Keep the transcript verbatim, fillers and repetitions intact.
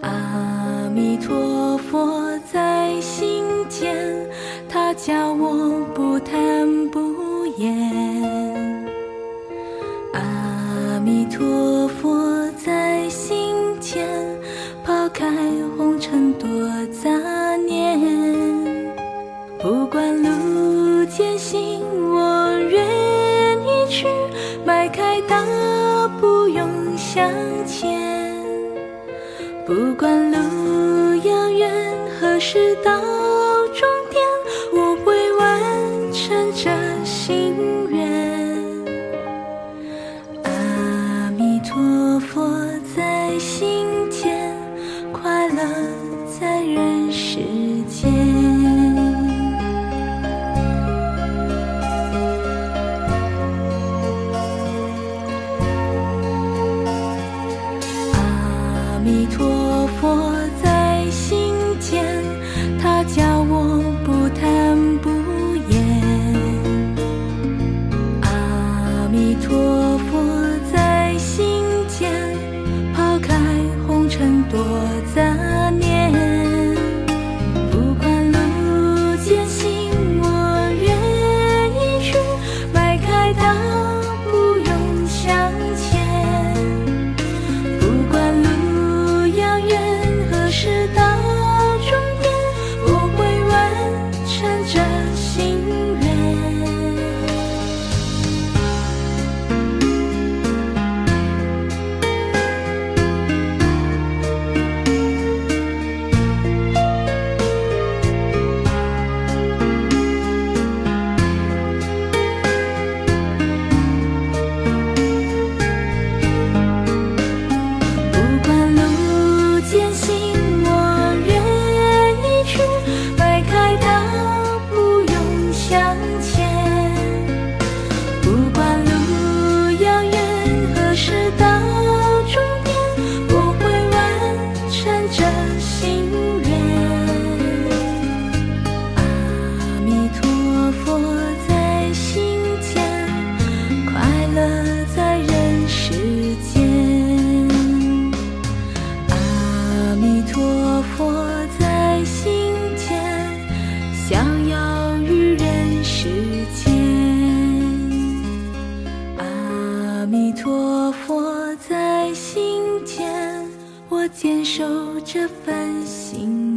阿弥陀佛在心间，他教我不贪不言。阿弥陀佛在心间，抛开红尘多杂念。不管路艰辛，我愿意去，迈开大步勇向前。不管路遥远，何时到终点，我会完成这心愿。阿弥陀佛在心间，快乐在人世间。阿弥陀佛在心间，他教我不贪不言。阿弥陀佛在心间，抛开红尘多杂念。不管路艰辛，我愿意去，迈开大步勇向前。不管路遥远，何时到终点，我会完成这心愿。不管路艰辛，我愿意去，迈开大步勇向前。不管路遥远，何时到终点，我会完成这心愿。阿弥陀佛在心间，快乐在人世间。阿弥陀佛在心间，逍遥于人世间。阿弥陀佛在心间，我坚守这份心